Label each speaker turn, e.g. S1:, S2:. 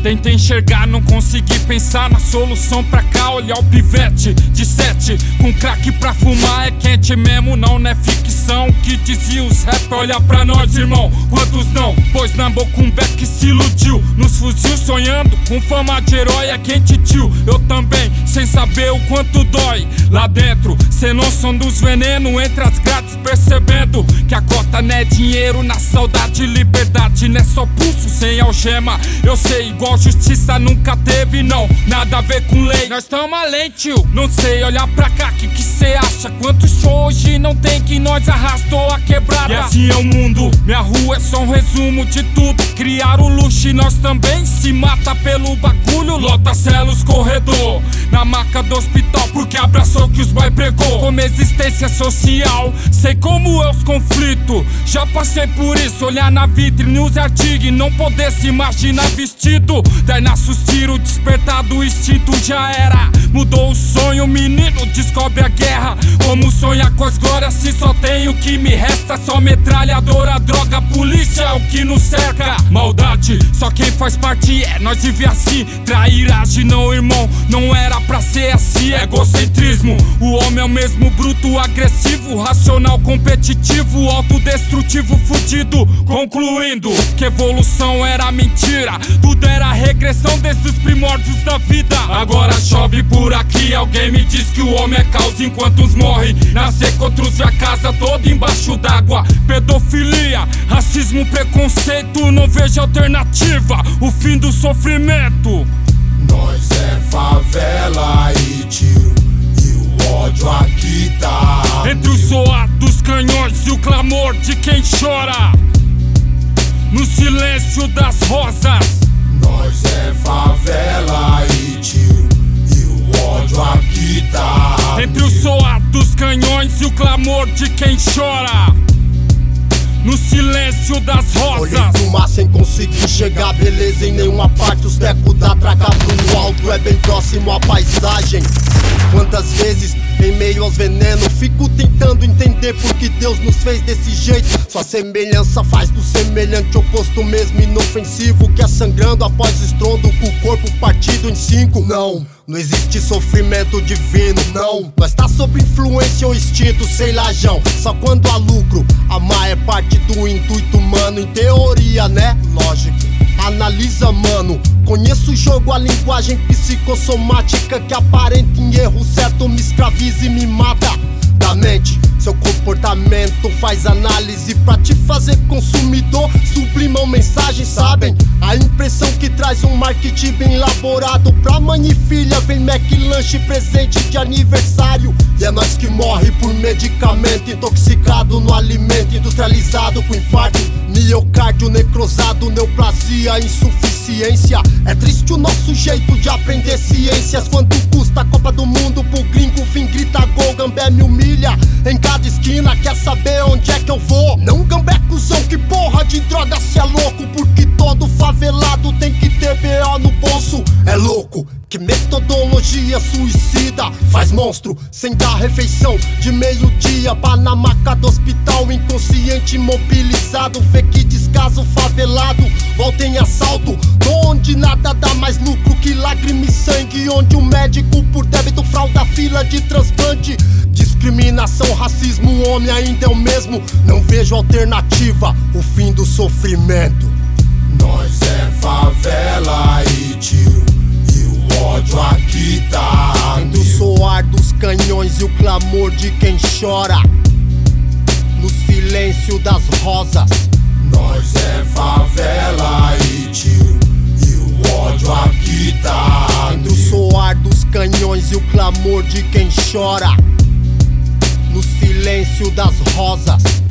S1: Tentei enxergar, não consegui pensar na solução pra cá. Olhar o pivete de 7 com crack pra fumar. É quente mesmo, não é ficção. Que dizia os rap, olha pra nós, irmão. Quantos não? Pois na boca um beck se iludiu. Nos fuzil sonhando com fama de herói. É quente, tio, eu também, sem saber o quanto dói. Lá dentro, sem noção dos venenos. Entre as grades, percebendo que a cota não é dinheiro. Na saudade, liberdade, não é só pulso sem algema. Eu sei, igual justiça nunca teve, não. Nada a ver com lei, nós tamo além, tio. Não sei, olhar pra cá, que cê acha? Quantos shows hoje não tem que nós arrastou a quebrada? E assim é o mundo, minha rua é só um resumo de tudo. Criar o luxo e nós também se mata pelo bagulho. Lota celos, corredor, na maca do hospital, porque abraçou que os boy pregou. Como existência social, sei como é os conflitos. Já passei por isso, olhar na vitrine, os artigos e não poder se imaginar vestido. Daí nasce os tiros, despertar do instinto já era. Mudou o sonho, o menino descobre a guerra. Como sonhar com as glórias se só tem o que me resta? Só metralhadora, droga, polícia é o que nos cerca. Maldade, só quem faz parte é nós vive assim. Trairagem não, irmão, não era pra ser assim. Egocentrismo, o homem é o mesmo bruto, agressivo, racional, competitivo, autodestrutivo, fudido. Concluindo que evolução era mentira, tudo era regressão desde os primórdios da vida. Agora chove por aqui, alguém me diz que o homem é causa enquanto uns morrem. Nascer contra os e a casa toda embaixo d'água. Pedofilia, racismo, preconceito, não vejo alternativa, o fim do sofrimento.
S2: Nós é favela e tiro, e o ódio aqui tá
S1: entre o soar dos canhões e o clamor de quem chora, no silêncio das rosas.
S2: Nós é favela e tiro, e o ódio aqui tá
S1: entre o soar dos canhões e o clamor de quem chora, no silêncio das rosas.
S2: Olhei pro mar sem conseguir chegar, beleza em nenhuma parte. Os tecos da traca pro alto é bem próximo à paisagem. Quantas vezes em meio aos venenos fico tentando entender por que Deus nos fez desse jeito. Sua semelhança faz do semelhante oposto mesmo inofensivo, que é sangrando após o estrondo com o corpo partido em 5. Não existe sofrimento divino, não. Nós tá sob influência ou instinto, sei lá, Jão. Só quando há lucro, amar é parte do intuito humano. Em teoria, né? Lógico. Analisa, mano. Conheço o jogo, a linguagem psicossomática que aparenta em erro certo me escraviza e me mata da mente. Seu comportamento faz análise pra te fazer consumidor. Sublimam mensagens, sabem? A impressão que traz um marketing bem elaborado. Pra mãe e filha vem Mac lanche, presente de aniversário. E é nós que morre por medicamento, intoxicado no alimento, industrializado com infarto, miocárdio necrosado, neoplasia, insuficiência. É triste o nosso jeito de aprender ciências. Quanto custa a Copa do Mundo pro gringo vim grita gol, Gambé me humilha em cada esquina, quer saber onde é que eu vou? Não Gambé cuzão, que porra de droga se é louco, porque todo favelado tem que ter B.O. no bolso. É louco, que metodologia suicida faz monstro sem dar refeição de meio-dia pra na maca do hospital, inconsciente imobilizado. Vê que descaso favelado, volta em assalto, onde nada dá mais lucro que lágrima e sangue, onde o médico por débito frauda fila de transplante. Discriminação, racismo, o homem ainda é o mesmo. Não vejo alternativa, o fim do sofrimento. Nós é favela e tiro, e o ódio aqui tá entre o soar dos canhões e o clamor de quem chora, no silêncio das rosas. Nós é favela e tiro, e o ódio aqui tá entre o soar dos canhões e o clamor de quem chora, no silêncio das rosas.